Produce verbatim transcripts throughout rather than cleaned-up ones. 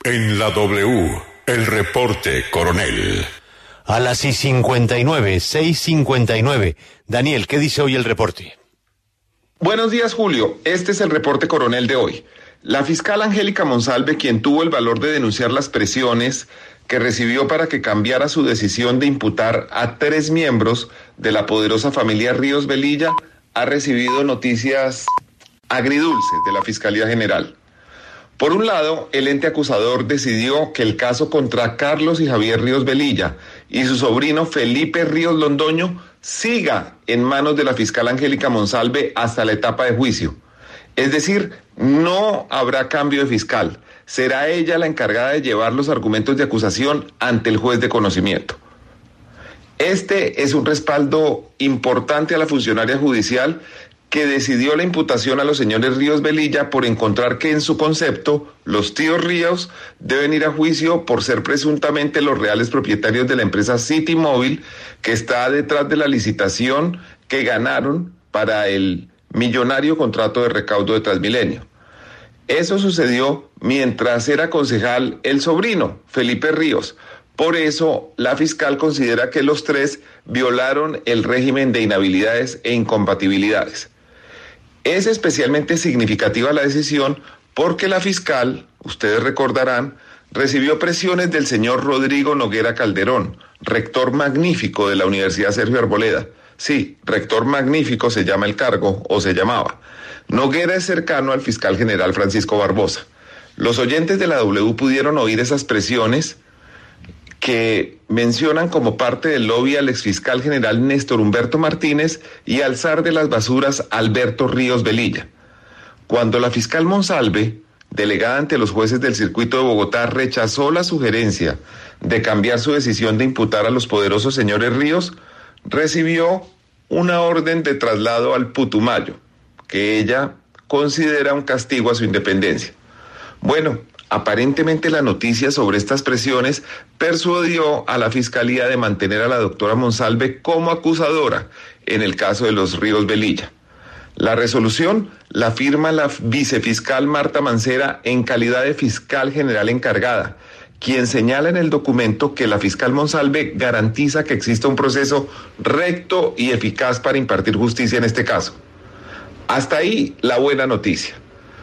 En la W, el reporte coronel. A las y cincuenta y nueve, seis cincuenta y nueve. Daniel, ¿qué dice hoy el reporte? Buenos días, Julio. Este es el reporte coronel de hoy. La fiscal Angélica Monsalve, quien tuvo el valor de denunciar las presiones que recibió para que cambiara su decisión de imputar a tres miembros de la poderosa familia Ríos Velilla, ha recibido noticias agridulces de la Fiscalía General. Por un lado, el ente acusador decidió que el caso contra Carlos y Javier Ríos Velilla y su sobrino Felipe Ríos Londoño siga en manos de la fiscal Angélica Monsalve hasta la etapa de juicio. Es decir, no habrá cambio de fiscal. Será ella la encargada de llevar los argumentos de acusación ante el juez de conocimiento. Este es un respaldo importante a la funcionaria judicial que decidió la imputación a los señores Ríos Velilla por encontrar que en su concepto los tíos Ríos deben ir a juicio por ser presuntamente los reales propietarios de la empresa City Móvil que está detrás de la licitación que ganaron para el millonario contrato de recaudo de Transmilenio. Eso sucedió mientras era concejal el sobrino, Felipe Ríos. Por eso, la fiscal considera que los tres violaron el régimen de inhabilidades e incompatibilidades. Es especialmente significativa la decisión porque la fiscal, ustedes recordarán, recibió presiones del señor Rodrigo Noguera Calderón, rector magnífico de la Universidad Sergio Arboleda. Sí, rector magnífico se llama el cargo, o se llamaba. Noguera es cercano al fiscal general Francisco Barbosa. Los oyentes de la W pudieron oír esas presiones que mencionan como parte del lobby al exfiscal general Néstor Humberto Martínez y al zar de las basuras Alberto Ríos Velilla. Cuando la fiscal Monsalve, delegada ante los jueces del circuito de Bogotá, rechazó la sugerencia de cambiar su decisión de imputar a los poderosos señores Ríos, recibió una orden de traslado al Putumayo, que ella considera un castigo a su independencia. Bueno, aparentemente la noticia sobre estas presiones persuadió a la Fiscalía de mantener a la doctora Monsalve como acusadora en el caso de los Ríos Velilla. La resolución la firma la vicefiscal Marta Mancera en calidad de fiscal general encargada, quien señala en el documento que la fiscal Monsalve garantiza que exista un proceso recto y eficaz para impartir justicia en este caso. Hasta ahí la buena noticia.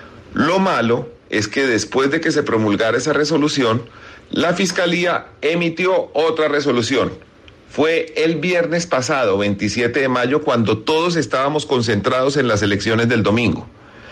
Lo malo es que después de que se promulgara esa resolución, la Fiscalía emitió otra resolución. Fue el viernes pasado, veintisiete de mayo, cuando todos estábamos concentrados en las elecciones del domingo.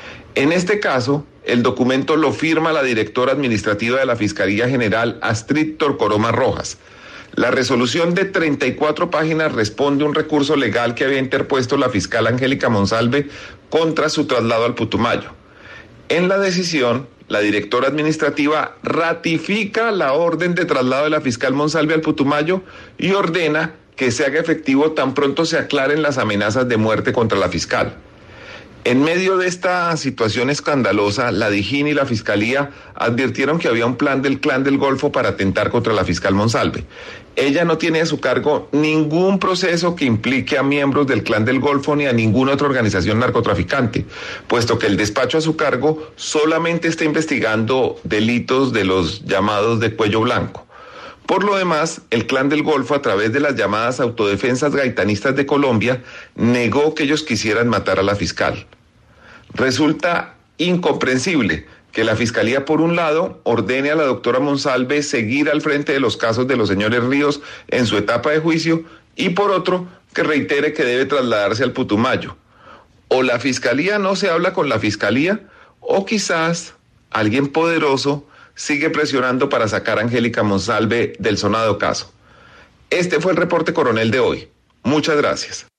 En este caso, el documento lo firma la directora administrativa de la Fiscalía General, Astrid Torcoroma Rojas. La resolución de treinta y cuatro páginas responde a un recurso legal que había interpuesto la fiscal Angélica Monsalve contra su traslado al Putumayo. En la decisión, la directora administrativa ratifica la orden de traslado de la fiscal Monsalve al Putumayo y ordena que se haga efectivo tan pronto se aclaren las amenazas de muerte contra la fiscal. En medio de esta situación escandalosa, la DIJÍN y la Fiscalía advirtieron que había un plan del Clan del Golfo para atentar contra la fiscal Monsalve. Ella no tiene a su cargo ningún proceso que implique a miembros del Clan del Golfo ni a ninguna otra organización narcotraficante, puesto que el despacho a su cargo solamente está investigando delitos de los llamados de cuello blanco. Por lo demás, el Clan del Golfo, a través de las llamadas autodefensas gaitanistas de Colombia, negó que ellos quisieran matar a la fiscal. Resulta incomprensible que la Fiscalía, por un lado, ordene a la doctora Monsalve seguir al frente de los casos de los señores Ríos en su etapa de juicio, y por otro, que reitere que debe trasladarse al Putumayo. O la Fiscalía no se habla con la Fiscalía, o quizás alguien poderoso sigue presionando para sacar a Angélica Monsalve del sonado caso. Este fue el reporte coronel de hoy. Muchas gracias.